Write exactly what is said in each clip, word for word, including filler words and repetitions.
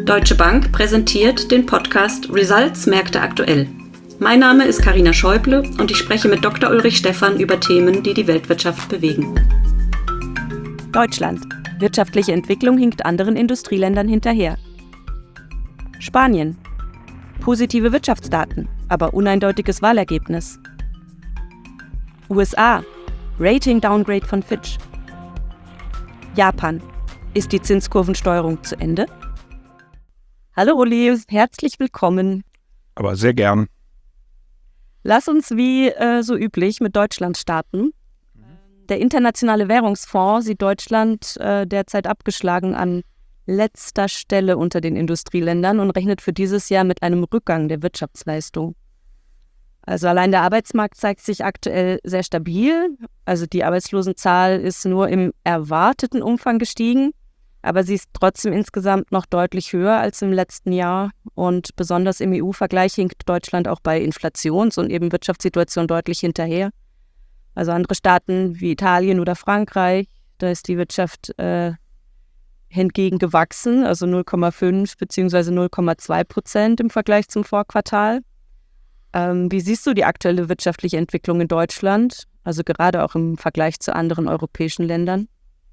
Deutsche Bank präsentiert den Podcast Results Märkte aktuell. Mein Name ist Carina Schäuble und ich spreche mit Doktor Ulrich Stephan über Themen, die die Weltwirtschaft bewegen. Deutschland. Wirtschaftliche Entwicklung hinkt anderen Industrieländern hinterher. Spanien. Positive Wirtschaftsdaten, aber uneindeutiges Wahlergebnis. U S A. Rating-Downgrade von Fitch. Japan. Ist die Zinskurvensteuerung zu Ende? Hallo Uli, herzlich willkommen. Aber sehr gern. Lass uns wie äh, so üblich mit Deutschland starten. Der Internationale Währungsfonds sieht Deutschland äh, derzeit abgeschlagen an letzter Stelle unter den Industrieländern und rechnet für dieses Jahr mit einem Rückgang der Wirtschaftsleistung. Also allein der Arbeitsmarkt zeigt sich aktuell sehr stabil. Also die Arbeitslosenzahl ist nur im erwarteten Umfang gestiegen, aber sie ist trotzdem insgesamt noch deutlich höher als im letzten Jahr. Und besonders im E U-Vergleich hinkt Deutschland auch bei Inflations- und eben Wirtschaftssituation deutlich hinterher. Also andere Staaten wie Italien oder Frankreich, da ist die Wirtschaft äh, hingegen gewachsen, also null Komma fünf bzw. null Komma zwei Prozent im Vergleich zum Vorquartal. Ähm, wie siehst du die aktuelle wirtschaftliche Entwicklung in Deutschland, also gerade auch im Vergleich zu anderen europäischen Ländern?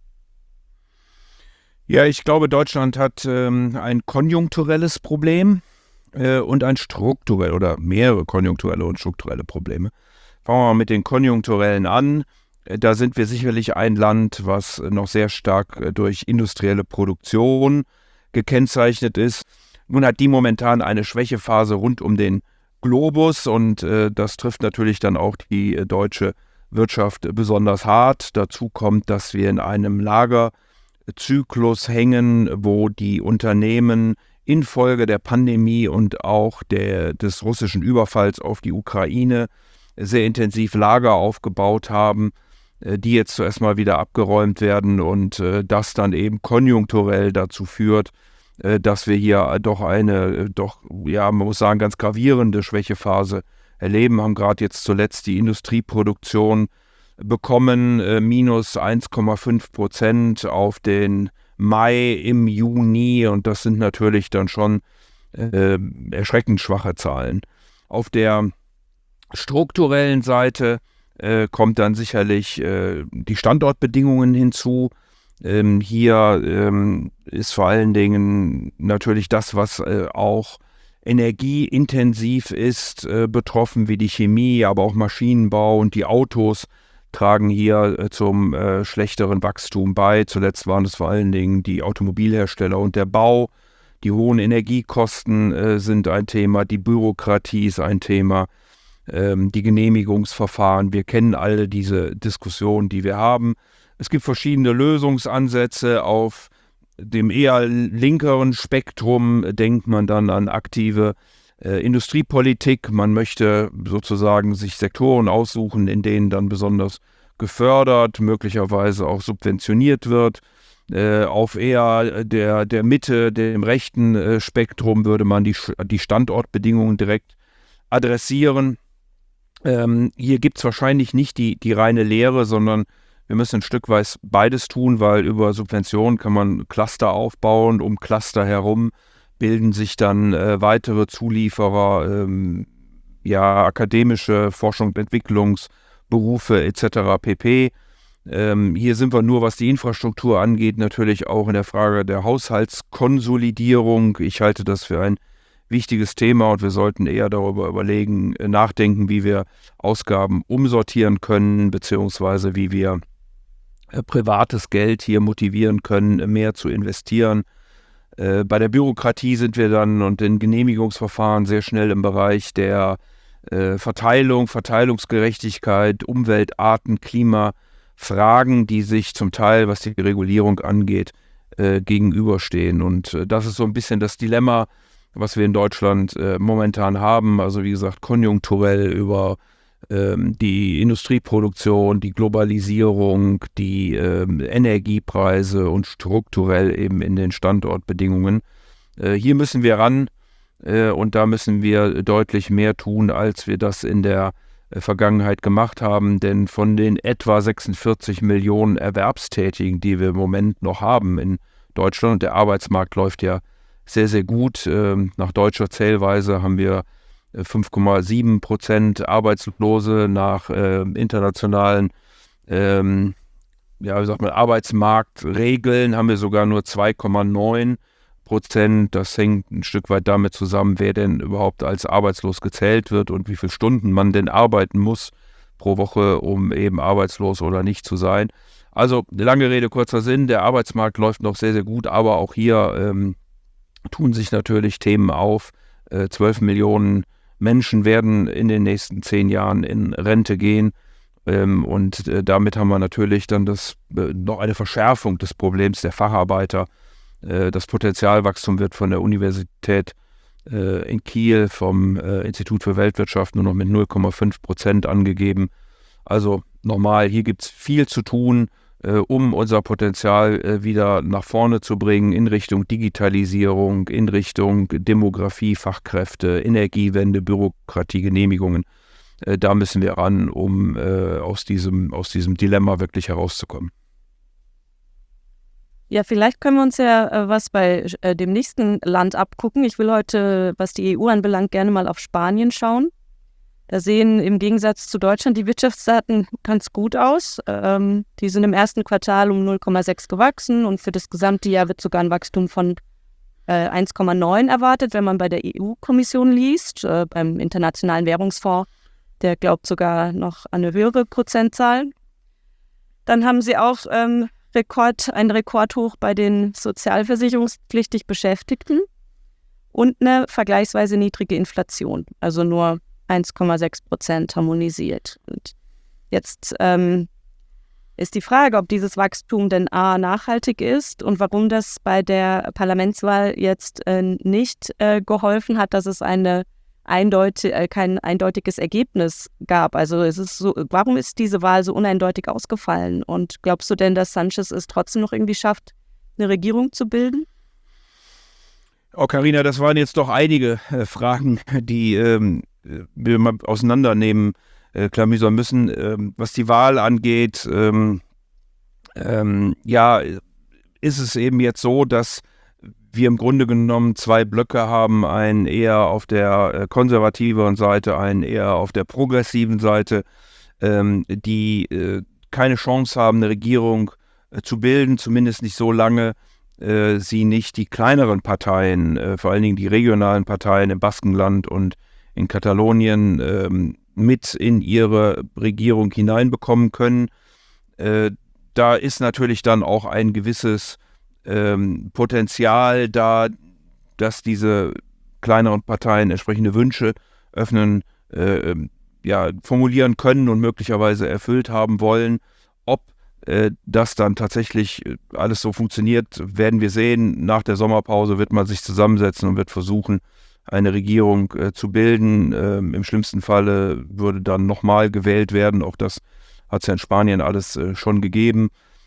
Ja, ich glaube, Deutschland hat ähm, ein konjunkturelles Problem äh, und ein strukturelles oder mehrere konjunkturelle und strukturelle Probleme. Fangen wir mal mit den konjunkturellen an. Da sind wir sicherlich ein Land, was noch sehr stark durch industrielle Produktion gekennzeichnet ist. Nun hat die momentan eine Schwächephase rund um den Globus und äh, das trifft natürlich dann auch die äh, deutsche Wirtschaft besonders hart. Dazu kommt, dass wir in einem Lagerzyklus hängen, wo die Unternehmen infolge der Pandemie und auch der, des russischen Überfalls auf die Ukraine sehr intensiv Lager aufgebaut haben, die jetzt zuerst mal wieder abgeräumt werden und äh, das dann eben konjunkturell dazu führt, äh, dass wir hier doch eine, doch, ja, man muss sagen, ganz gravierende Schwächephase erleben. Haben gerade jetzt zuletzt die Industrieproduktion bekommen, äh, minus eins Komma fünf Prozent auf den Mai im Juni und das sind natürlich dann schon äh, erschreckend schwache Zahlen. Auf der strukturellen Seite äh, kommt dann sicherlich äh, die Standortbedingungen hinzu. Ähm, hier ähm, ist vor allen Dingen natürlich das, was äh, auch energieintensiv ist, äh, betroffen, wie die Chemie, aber auch Maschinenbau und die Autos tragen hier äh, zum äh, schlechteren Wachstum bei. Zuletzt waren es vor allen Dingen die Automobilhersteller und der Bau. Die hohen Energiekosten äh, sind ein Thema, die Bürokratie ist ein Thema. Die Genehmigungsverfahren. Wir kennen alle diese Diskussionen, die wir haben. Es gibt verschiedene Lösungsansätze. Auf dem eher linkeren Spektrum denkt man dann an aktive äh, Industriepolitik. Man möchte sozusagen sich Sektoren aussuchen, in denen dann besonders gefördert, möglicherweise auch subventioniert wird. Äh, auf eher der, der Mitte, dem rechten äh, Spektrum würde man die, die Standortbedingungen direkt adressieren. Ähm, hier gibt es wahrscheinlich nicht die, die reine Lehre, sondern wir müssen ein Stück weit beides tun, weil über Subventionen kann man Cluster aufbauen. Um Cluster herum bilden sich dann äh, weitere Zulieferer, ähm, ja, akademische Forschung und Entwicklungsberufe et cetera pp. Ähm, hier sind wir nur, was die Infrastruktur angeht, natürlich auch in der Frage der Haushaltskonsolidierung. Ich halte das für ein wichtiges Thema und wir sollten eher darüber überlegen, nachdenken, wie wir Ausgaben umsortieren können, beziehungsweise wie wir äh, privates Geld hier motivieren können, mehr zu investieren. Äh, bei der Bürokratie sind wir dann und den Genehmigungsverfahren sehr schnell im Bereich der äh, Verteilung, Verteilungsgerechtigkeit, Umwelt, Arten, Klimafragen, die sich zum Teil, was die Regulierung angeht, äh, gegenüberstehen. Und äh, das ist so ein bisschen das Dilemma, was wir in Deutschland äh, momentan haben, also wie gesagt konjunkturell über ähm, die Industrieproduktion, die Globalisierung, die ähm, Energiepreise und strukturell eben in den Standortbedingungen. Äh, hier müssen wir ran äh, und da müssen wir deutlich mehr tun, als wir das in der äh, Vergangenheit gemacht haben, denn von den etwa sechsundvierzig Millionen Erwerbstätigen, die wir im Moment noch haben in Deutschland, und der Arbeitsmarkt läuft ja sehr, sehr gut. Ähm, nach deutscher Zählweise haben wir fünf Komma sieben Prozent Arbeitslose, nach äh, internationalen ähm, ja, wie sagt man, Arbeitsmarktregeln haben wir sogar nur zwei Komma neun Prozent. Das hängt ein Stück weit damit zusammen, wer denn überhaupt als arbeitslos gezählt wird und wie viele Stunden man denn arbeiten muss pro Woche, um eben arbeitslos oder nicht zu sein. Also lange Rede, kurzer Sinn, der Arbeitsmarkt läuft noch sehr, sehr gut, aber auch hier ähm, tun sich natürlich Themen auf. Äh, zwölf Millionen Menschen werden in den nächsten zehn Jahren in Rente gehen. Ähm, und äh, damit haben wir natürlich dann das, äh, noch eine Verschärfung des Problems der Facharbeiter. Äh, das Potenzialwachstum wird von der Universität äh, in Kiel, vom äh, Institut für Weltwirtschaft nur noch mit null Komma fünf Prozent angegeben. Also nochmal, hier gibt es viel zu tun, äh, um unser Potenzial äh, wieder nach vorne zu bringen in Richtung Digitalisierung, in Richtung Demografie, Fachkräfte, Energiewende, Bürokratie, Genehmigungen. Da müssen wir ran, um äh, aus, diesem, aus diesem Dilemma wirklich herauszukommen. Ja, vielleicht können wir uns ja äh, was bei äh, dem nächsten Land abgucken. Ich will heute, was die E U anbelangt, gerne mal auf Spanien schauen. Da sehen im Gegensatz zu Deutschland die Wirtschaftsdaten ganz gut aus. Ähm, die sind im ersten Quartal um null Komma sechs gewachsen und für das gesamte Jahr wird sogar ein Wachstum von äh, eins Komma neun erwartet, wenn man bei der E U-Kommission liest, äh, beim Internationalen Währungsfonds. Der glaubt sogar noch an eine höhere Prozentzahl. Dann haben sie auch ähm, Rekord, ein Rekordhoch bei den sozialversicherungspflichtig Beschäftigten und eine vergleichsweise niedrige Inflation, also nur eins Komma sechs Prozent harmonisiert. Und jetzt ähm, ist die Frage, ob dieses Wachstum denn A, nachhaltig ist und warum das bei der Parlamentswahl jetzt äh, nicht äh, geholfen hat, dass es eine eindeutig, äh, kein eindeutiges Ergebnis gab. Also es ist so, warum ist diese Wahl so uneindeutig ausgefallen? Und glaubst du denn, dass Sanchez es trotzdem noch irgendwie schafft, eine Regierung zu bilden? Oh, Carina, das waren jetzt doch einige äh, Fragen, die ähm, wir mal auseinandernehmen, äh, klamüsern müssen. Ähm, was die Wahl angeht, ähm, ähm, ja, ist es eben jetzt so, dass wir im Grunde genommen zwei Blöcke haben, einen eher auf der äh, konservativeren Seite, einen eher auf der progressiven Seite, ähm, die äh, keine Chance haben, eine Regierung äh, zu bilden, zumindest nicht so lange äh, sie nicht die kleineren Parteien, äh, vor allen Dingen die regionalen Parteien im Baskenland und in Katalonien ähm, mit in ihre Regierung hineinbekommen können. Äh, da ist natürlich dann auch ein gewisses Ähm, Potenzial da, dass diese kleineren Parteien entsprechende Wünsche öffnen, äh, ja, formulieren können und möglicherweise erfüllt haben wollen. Ob äh, das dann tatsächlich alles so funktioniert, werden wir sehen. Nach der Sommerpause wird man sich zusammensetzen und wird versuchen, eine Regierung äh, zu bilden. Ähm, im schlimmsten Falle würde dann nochmal gewählt werden. Auch das hat es ja in Spanien alles äh, schon gegeben.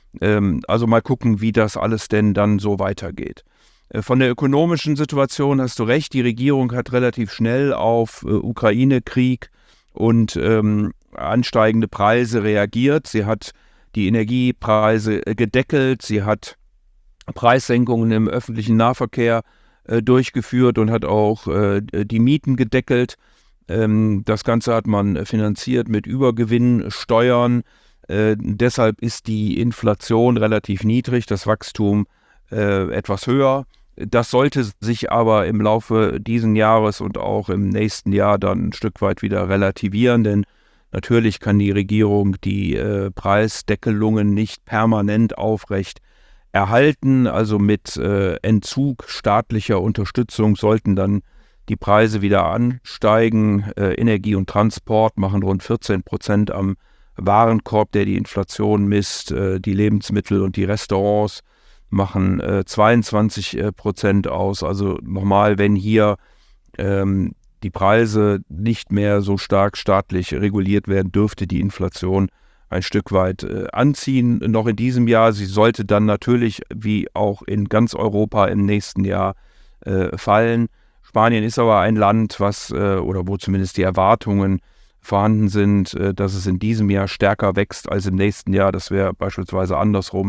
Also mal gucken, wie das alles denn dann so weitergeht. Von der ökonomischen Situation hast du recht, die Regierung hat relativ schnell auf äh, Ukraine-Krieg und ähm, ansteigende Preise reagiert. Sie hat die Energiepreise äh, gedeckelt, sie hat Preissenkungen im öffentlichen Nahverkehr äh, durchgeführt und hat auch äh, die Mieten gedeckelt. Ähm, das Ganze hat man finanziert mit Übergewinnsteuern. Äh, deshalb ist die Inflation relativ niedrig, das Wachstum äh, etwas höher. Das sollte sich aber im Laufe dieses Jahres und auch im nächsten Jahr dann ein Stück weit wieder relativieren, denn natürlich kann die Regierung die äh, Preisdeckelungen nicht permanent aufrecht erhalten. Also mit äh, Entzug staatlicher Unterstützung sollten dann die Preise wieder ansteigen. Äh, Energie und Transport machen rund vierzehn Prozent am Warenkorb, der die Inflation misst. Äh, die Lebensmittel und die Restaurants machen äh, zweiundzwanzig Prozent aus. Also nochmal, wenn hier ähm, die Preise nicht mehr so stark staatlich reguliert werden, dürfte die Inflation ein Stück weit äh, anziehen. Noch in diesem Jahr. Sie sollte dann natürlich, wie auch in ganz Europa, im nächsten Jahr äh, fallen. Spanien ist aber ein Land, was äh, oder wo zumindest die Erwartungen vorhanden sind, äh, dass es in diesem Jahr stärker wächst als im nächsten Jahr. Das wäre beispielsweise andersrum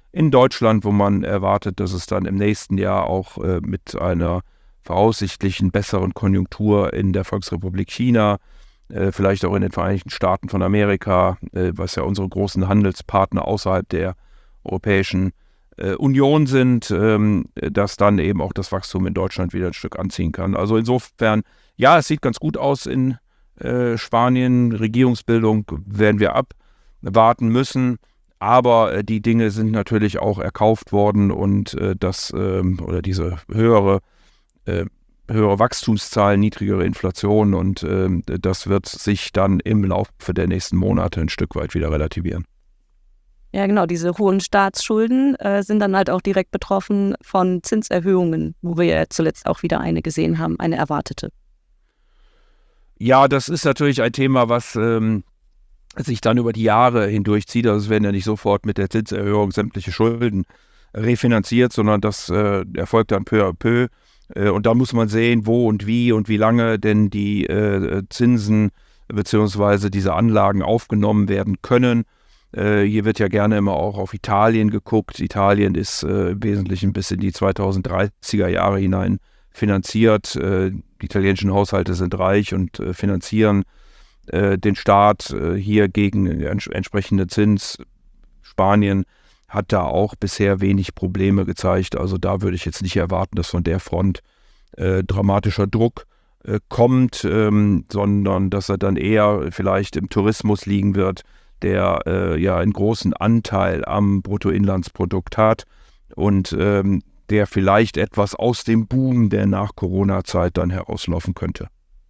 in Deutschland, wo man erwartet, dass es dann im nächsten Jahr auch äh, mit einer voraussichtlichen besseren Konjunktur in der Volksrepublik China, äh, vielleicht auch in den Vereinigten Staaten von Amerika, äh, was ja unsere großen Handelspartner außerhalb der Europäischen äh, Union sind, ähm, dass dann eben auch das Wachstum in Deutschland wieder ein Stück anziehen kann. Also insofern, ja, es sieht ganz gut aus in äh, Spanien. Regierungsbildung werden wir abwarten müssen. Aber äh, die Dinge sind natürlich auch erkauft worden und äh, das ähm, oder diese höhere, äh, höhere Wachstumszahlen, niedrigere Inflation und äh, das wird sich dann im Laufe der nächsten Monate ein Stück weit wieder relativieren. Ja, genau, diese hohen Staatsschulden äh, sind dann halt auch direkt betroffen von Zinserhöhungen, wo wir ja zuletzt auch wieder eine gesehen haben, eine erwartete. Ja, das ist natürlich ein Thema, was ähm, sich dann über die Jahre hindurchzieht. Also es werden ja nicht sofort mit der Zinserhöhung sämtliche Schulden refinanziert, sondern das äh, erfolgt dann peu à peu. Äh, und da muss man sehen, wo und wie und wie lange denn die äh, Zinsen bzw. diese Anlagen aufgenommen werden können. Äh, hier wird ja gerne immer auch auf Italien geguckt. Italien ist äh, im Wesentlichen bis in die zweitausenddreißiger Jahre hinein finanziert. Äh, die italienischen Haushalte sind reich und äh, finanzieren den Staat äh, hier gegen ents- entsprechende Zins. Spanien hat da auch bisher wenig Probleme gezeigt. Also da würde ich jetzt nicht erwarten, dass von der Front äh, dramatischer Druck äh, kommt, ähm, sondern dass er dann eher vielleicht im Tourismus liegen wird, der äh, ja einen großen Anteil am Bruttoinlandsprodukt hat und ähm, der vielleicht etwas aus dem Boom der Nach-Corona-Zeit dann herauslaufen könnte.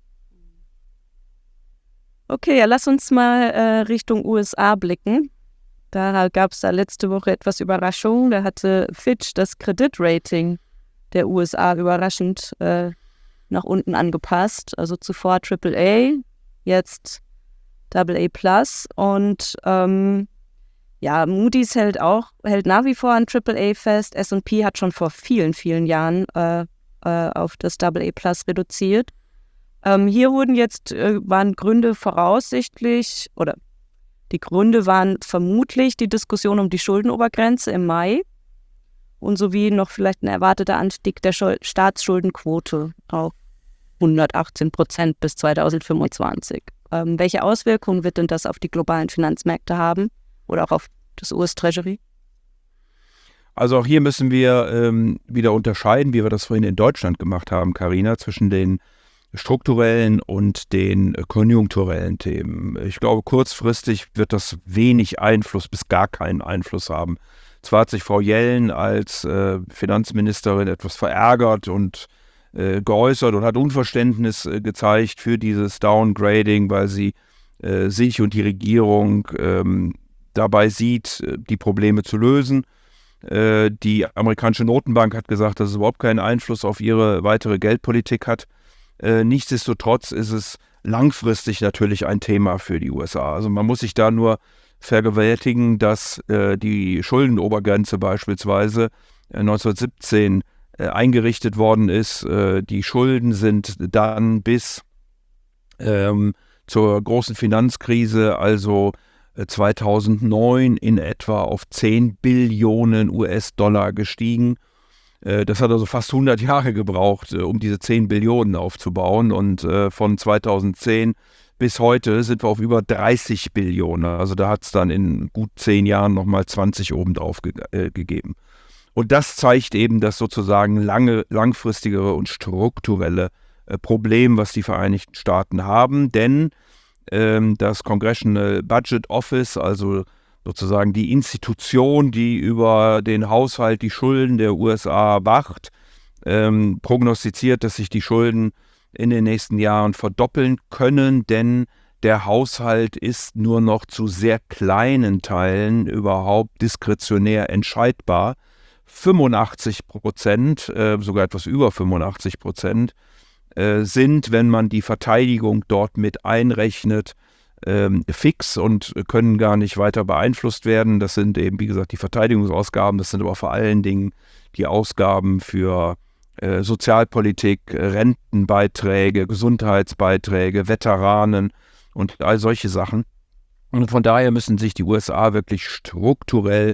Okay, ja, lass uns mal äh, Richtung U S A blicken. Da gab es da letzte Woche etwas Überraschung. Da hatte Fitch das Kreditrating der U S A überraschend äh, nach unten angepasst. Also zuvor Triple A, jetzt Double A Plus. Und ähm, ja, Moody's hält auch, hält nach wie vor an Triple A fest. S und P hat schon vor vielen, vielen Jahren äh, äh, auf das Double A Plus reduziert. Ähm, hier wurden jetzt, äh, waren Gründe voraussichtlich, oder die Gründe waren vermutlich die Diskussion um die Schuldenobergrenze im Mai und sowie noch vielleicht ein erwarteter Anstieg der Schul- Staatsschuldenquote auf hundertachtzehn Prozent bis zweitausendfünfundzwanzig. Ähm, welche Auswirkungen wird denn das auf die globalen Finanzmärkte haben oder auch auf das U S-Treasury? Also auch hier müssen wir ähm, wieder unterscheiden, wie wir das vorhin in Deutschland gemacht haben, Carina, zwischen den strukturellen und den konjunkturellen Themen. Ich glaube, kurzfristig wird das wenig Einfluss bis gar keinen Einfluss haben. Zwar hat sich Frau Yellen als äh, Finanzministerin etwas verärgert und äh, geäußert und hat Unverständnis äh, gezeigt für dieses Downgrading, weil sie äh, sich und die Regierung ähm, dabei sieht, die Probleme zu lösen. Äh, die amerikanische Notenbank hat gesagt, dass es überhaupt keinen Einfluss auf ihre weitere Geldpolitik hat. Äh, nichtsdestotrotz ist es langfristig natürlich ein Thema für die U S A. Also man muss sich da nur vergewaltigen, dass äh, die Schuldenobergrenze beispielsweise äh, neunzehnhundertsiebzehn äh, eingerichtet worden ist. Äh, die Schulden sind dann bis ähm, zur großen Finanzkrise, also äh, zweitausendneun in etwa auf zehn Billionen U S-Dollar gestiegen. Das hat also fast hundert Jahre gebraucht, um diese zehn Billionen aufzubauen. Und äh, von zweitausendzehn bis heute sind wir auf über dreißig Billionen. Also da hat es dann in gut zehn Jahren nochmal zwanzig obendrauf ge- äh, gegeben. Und das zeigt eben das sozusagen lange, langfristigere und strukturelle äh, Problem, was die Vereinigten Staaten haben. Denn ähm, das Congressional Budget Office, also sozusagen die Institution, die über den Haushalt, die Schulden der U S A wacht, ähm, prognostiziert, dass sich die Schulden in den nächsten Jahren verdoppeln können, denn der Haushalt ist nur noch zu sehr kleinen Teilen überhaupt diskretionär entscheidbar. fünfundachtzig Prozent, äh, sogar etwas über fünfundachtzig Prozent, äh, sind, wenn man die Verteidigung dort mit einrechnet, ähm, fix und können gar nicht weiter beeinflusst werden. Das sind eben, wie gesagt, die Verteidigungsausgaben, das sind aber vor allen Dingen die Ausgaben für äh, Sozialpolitik, Rentenbeiträge, Gesundheitsbeiträge, Veteranen und all solche Sachen. Und von daher müssen sich die U S A wirklich strukturell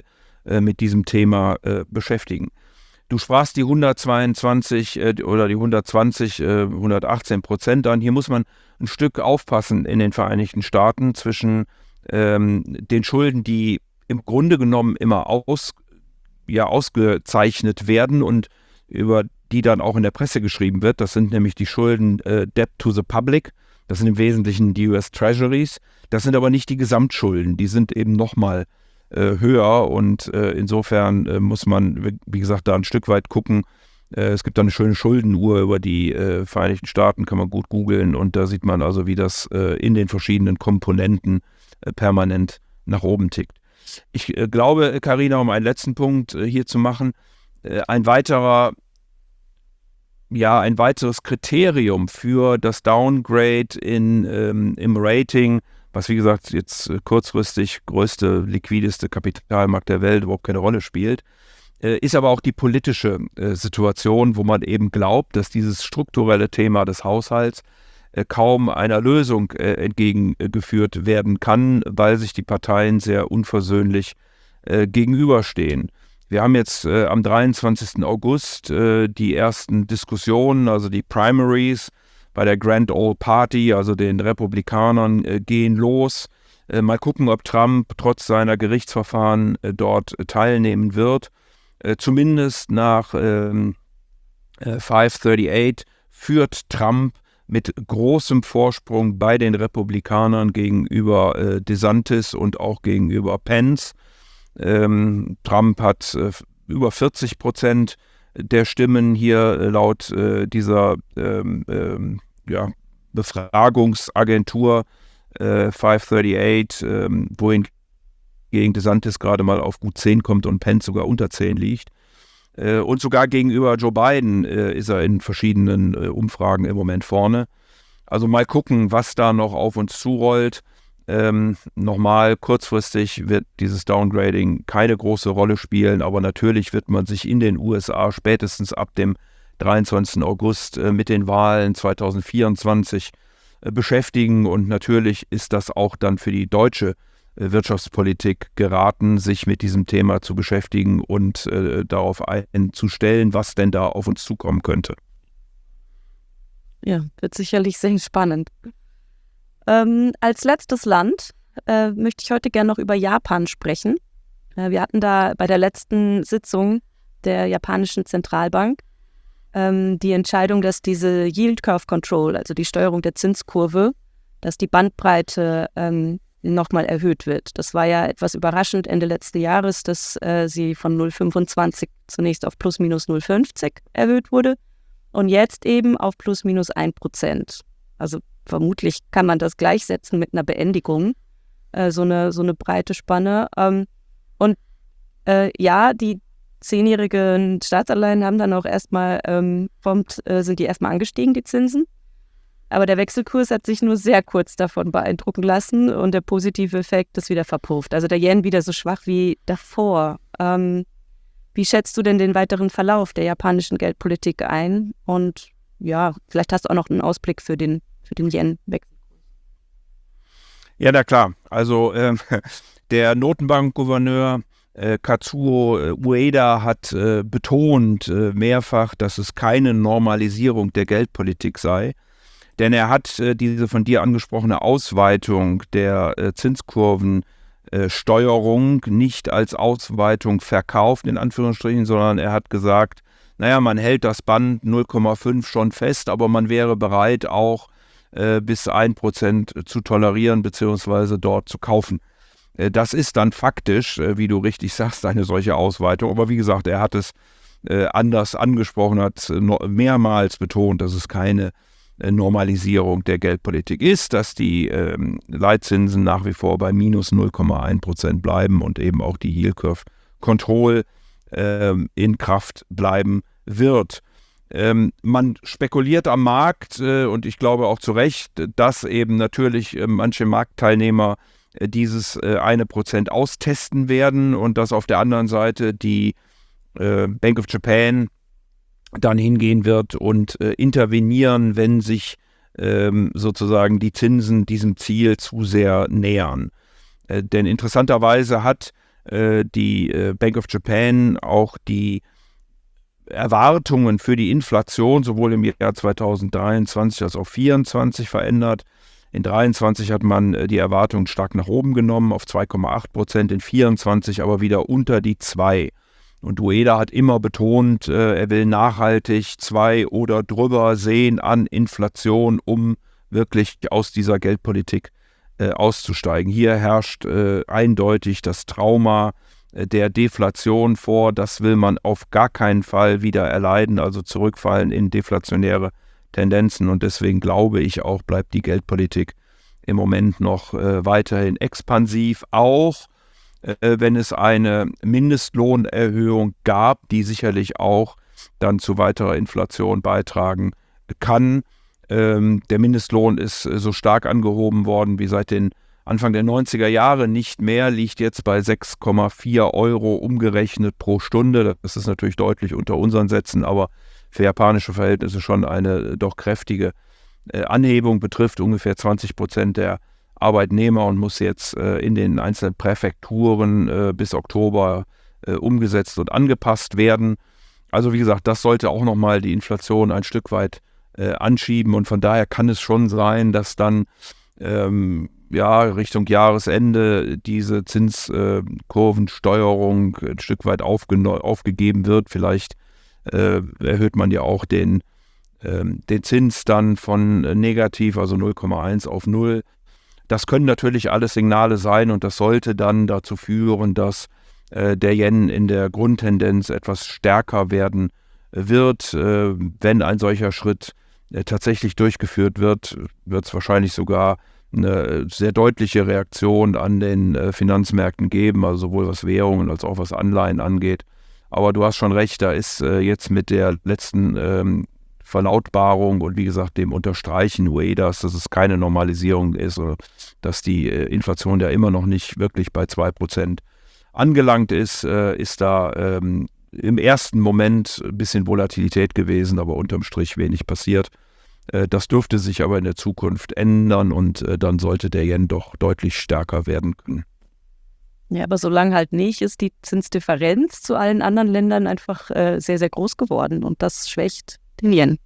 äh, mit diesem Thema äh, beschäftigen. Du sprachst die hundertzweiundzwanzig äh, oder die hundertzwanzig, äh, hundertachtzehn Prozent an. Hier muss man ein Stück aufpassen in den Vereinigten Staaten zwischen ähm, den Schulden, die im Grunde genommen immer aus, ja, ausgezeichnet werden und über die dann auch in der Presse geschrieben wird. Das sind nämlich die Schulden äh, Debt to the Public. Das sind im Wesentlichen die U S Treasuries. Das sind aber nicht die Gesamtschulden. Die sind eben nochmal äh, höher und äh, insofern äh, muss man, wie gesagt, da ein Stück weit gucken. Äh, es gibt da eine schöne Schuldenuhr über die äh, Vereinigten Staaten, kann man gut googeln und da sieht man also, wie das äh, in den verschiedenen Komponenten äh, permanent nach oben tickt. Ich äh, glaube, Carina, um einen letzten Punkt äh, hier zu machen, äh, ein weiterer Ja, ein weiteres Kriterium für das Downgrade in, ähm, im Rating, was wie gesagt jetzt äh, kurzfristig größte, liquideste Kapitalmarkt der Welt überhaupt keine Rolle spielt, äh, ist aber auch die politische äh, Situation, wo man eben glaubt, dass dieses strukturelle Thema des Haushalts äh, kaum einer Lösung äh, entgegengeführt werden kann, weil sich die Parteien sehr unversöhnlich äh, gegenüberstehen. Wir haben jetzt äh, am dreiundzwanzigsten August äh, die ersten Diskussionen, also die Primaries bei der Grand Ole Party, also den Republikanern, äh, gehen los. Äh, mal gucken, ob Trump trotz seiner Gerichtsverfahren äh, dort äh, teilnehmen wird. Äh, zumindest nach ähm, äh, fünfhundertachtunddreißig führt Trump mit großem Vorsprung bei den Republikanern gegenüber äh, DeSantis und auch gegenüber Pence. Ähm, Trump hat äh, über vierzig Prozent der Stimmen hier äh, laut äh, dieser ähm, ähm, ja, Befragungsagentur äh, fünfhundertachtunddreißig, ähm, wohin gegen DeSantis gerade mal auf gut zehn kommt und Pence sogar unter zehn liegt. Äh, und sogar gegenüber Joe Biden äh, ist er in verschiedenen äh, Umfragen im Moment vorne. Also mal gucken, was da noch auf uns zurollt. Ähm, nochmal, kurzfristig wird dieses Downgrading keine große Rolle spielen, aber natürlich wird man sich in den U S A spätestens ab dem dreiundzwanzigsten August äh, mit den Wahlen zweitausendvierundzwanzig äh, beschäftigen und natürlich ist das auch dann für die deutsche äh, Wirtschaftspolitik geraten, sich mit diesem Thema zu beschäftigen und äh, darauf einzustellen, was denn da auf uns zukommen könnte. Ja, wird sicherlich sehr spannend. Ähm, als letztes Land äh, möchte ich heute gerne noch über Japan sprechen. Äh, wir hatten da bei der letzten Sitzung der japanischen Zentralbank ähm, die Entscheidung, dass diese Yield Curve Control, also die Steuerung der Zinskurve, dass die Bandbreite ähm, nochmal erhöht wird. Das war ja etwas überraschend Ende letzten Jahres, dass äh, sie von null Komma fünfundzwanzig zunächst auf plus minus null Komma fünfzig erhöht wurde und jetzt eben auf plus minus ein Prozent. Also vermutlich kann man das gleichsetzen mit einer Beendigung, äh, so eine so eine breite Spanne. Ähm, und äh, ja, die zehnjährigen Staatsanleihen haben dann auch erstmal, ähm, prompt, äh, sind die erstmal angestiegen, die Zinsen. Aber der Wechselkurs hat sich nur sehr kurz davon beeindrucken lassen und der positive Effekt ist wieder verpufft. Also der Yen wieder so schwach wie davor. Ähm, wie schätzt du denn den weiteren Verlauf der japanischen Geldpolitik ein? Und ja, vielleicht hast du auch noch einen Ausblick für den für den Yen-Wechselkurs. Ja, na klar. Also äh, der Notenbankgouverneur äh, Kazuo äh, Ueda hat äh, betont äh, mehrfach, dass es keine Normalisierung der Geldpolitik sei. Denn er hat äh, diese von dir angesprochene Ausweitung der äh, Zinskurvensteuerung äh, nicht als Ausweitung verkauft, in Anführungsstrichen, sondern er hat gesagt, naja, man hält das Band null Komma fünf schon fest, aber man wäre bereit, auch äh, bis ein Prozent zu tolerieren bzw. dort zu kaufen. Äh, das ist dann faktisch, äh, wie du richtig sagst, eine solche Ausweitung. Aber wie gesagt, er hat es äh, anders angesprochen, hat äh, no- mehrmals betont, dass es keine äh, Normalisierung der Geldpolitik ist, dass die ähm, Leitzinsen nach wie vor bei minus null Komma eins Prozent bleiben und eben auch die Yield Curve Control äh, in Kraft bleiben wird. Ähm, man spekuliert am Markt äh, und ich glaube auch zu Recht, dass eben natürlich äh, manche Marktteilnehmer äh, dieses äh, eine Prozent austesten werden und dass auf der anderen Seite die äh, Bank of Japan dann hingehen wird und äh, intervenieren, wenn sich ähm, sozusagen die Zinsen diesem Ziel zu sehr nähern. Äh, denn interessanterweise hat äh, die äh, Bank of Japan auch die Erwartungen für die Inflation sowohl im Jahr zweitausenddreiundzwanzig als auch zweitausendvierundzwanzig verändert. In dreiundzwanzig hat man äh, die Erwartungen stark nach oben genommen auf zwei Komma acht Prozent, in vierundzwanzig aber wieder unter die zwei. Und Ueda hat immer betont, äh, er will nachhaltig zwei oder drüber sehen an Inflation, um wirklich aus dieser Geldpolitik äh, auszusteigen. Hier herrscht äh, eindeutig das Trauma äh, der Deflation vor. Das will man auf gar keinen Fall wieder erleiden, also zurückfallen in deflationäre Tendenzen. Und deswegen glaube ich auch, bleibt die Geldpolitik im Moment noch äh, weiterhin expansiv, auch wenn es eine Mindestlohnerhöhung gab, die sicherlich auch dann zu weiterer Inflation beitragen kann. Ähm, der Mindestlohn ist so stark angehoben worden wie seit den Anfang der neunziger Jahre nicht mehr, liegt jetzt bei sechs Komma vier Euro umgerechnet pro Stunde. Das ist natürlich deutlich unter unseren Sätzen, aber für japanische Verhältnisse schon eine doch kräftige äh, Anhebung, betrifft ungefähr zwanzig Prozent der Arbeitnehmer und muss jetzt äh, in den einzelnen Präfekturen äh, bis Oktober äh, umgesetzt und angepasst werden. Also wie gesagt, das sollte auch nochmal die Inflation ein Stück weit äh, anschieben und von daher kann es schon sein, dass dann ähm, ja, Richtung Jahresende diese Zinskurvensteuerung äh, ein Stück weit aufgeno- aufgegeben wird. Vielleicht äh, erhöht man ja auch den, äh, den Zins dann von äh, negativ, also null Komma eins auf null. Das können natürlich alles Signale sein und das sollte dann dazu führen, dass äh, der Yen in der Grundtendenz etwas stärker werden wird. Äh, wenn ein solcher Schritt äh, tatsächlich durchgeführt wird, wird es wahrscheinlich sogar eine sehr deutliche Reaktion an den äh, Finanzmärkten geben, also sowohl was Währungen als auch was Anleihen angeht. Aber du hast schon recht, da ist äh, jetzt mit der letzten ähm, Verlautbarung und wie gesagt dem Unterstreichen Uedas, dass es keine Normalisierung ist oder dass die äh, Inflation ja immer noch nicht wirklich bei zwei Prozent angelangt ist, äh, ist da ähm, im ersten Moment ein bisschen Volatilität gewesen, aber unterm Strich wenig passiert. Äh, das dürfte sich aber in der Zukunft ändern und äh, dann sollte der Yen doch deutlich stärker werden können. Ja, aber solange halt nicht, ist die Zinsdifferenz zu allen anderen Ländern einfach äh, sehr, sehr groß geworden und das schwächt den Yen.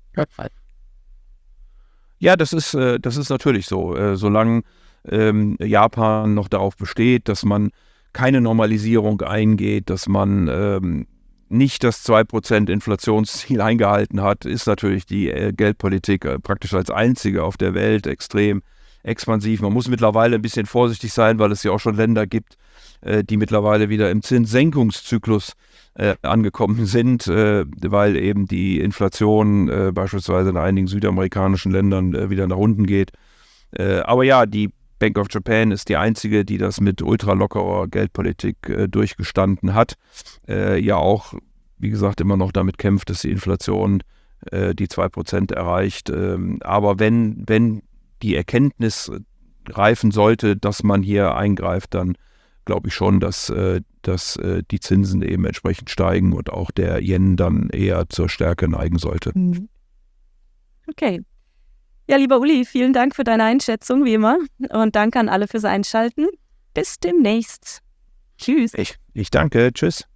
Ja, das ist, äh, das ist natürlich so. Äh, solange ähm, Japan noch darauf besteht, dass man keine Normalisierung eingeht, dass man ähm, nicht das zwei Prozent Inflationsziel eingehalten hat, ist natürlich die äh, Geldpolitik äh, praktisch als einzige auf der Welt extrem expansiv. Man muss mittlerweile ein bisschen vorsichtig sein, weil es ja auch schon Länder gibt, äh, die mittlerweile wieder im Zinssenkungszyklus äh, angekommen sind, äh, weil eben die Inflation äh, beispielsweise in einigen südamerikanischen Ländern äh, wieder nach unten geht. Äh, aber ja, die Bank of Japan ist die einzige, die das mit ultralockerer Geldpolitik äh, durchgestanden hat. Äh, ja auch, wie gesagt, immer noch damit kämpft, dass die Inflation äh, die zwei Prozent erreicht. Ähm, aber wenn, wenn die Erkenntnis reifen sollte, dass man hier eingreift, dann glaube ich schon, dass, äh, dass äh, die Zinsen eben entsprechend steigen und auch der Yen dann eher zur Stärke neigen sollte. Okay. Ja, lieber Uli, vielen Dank für deine Einschätzung, wie immer. Und danke an alle fürs Einschalten. Bis demnächst. Tschüss. Ich, ich danke. Tschüss.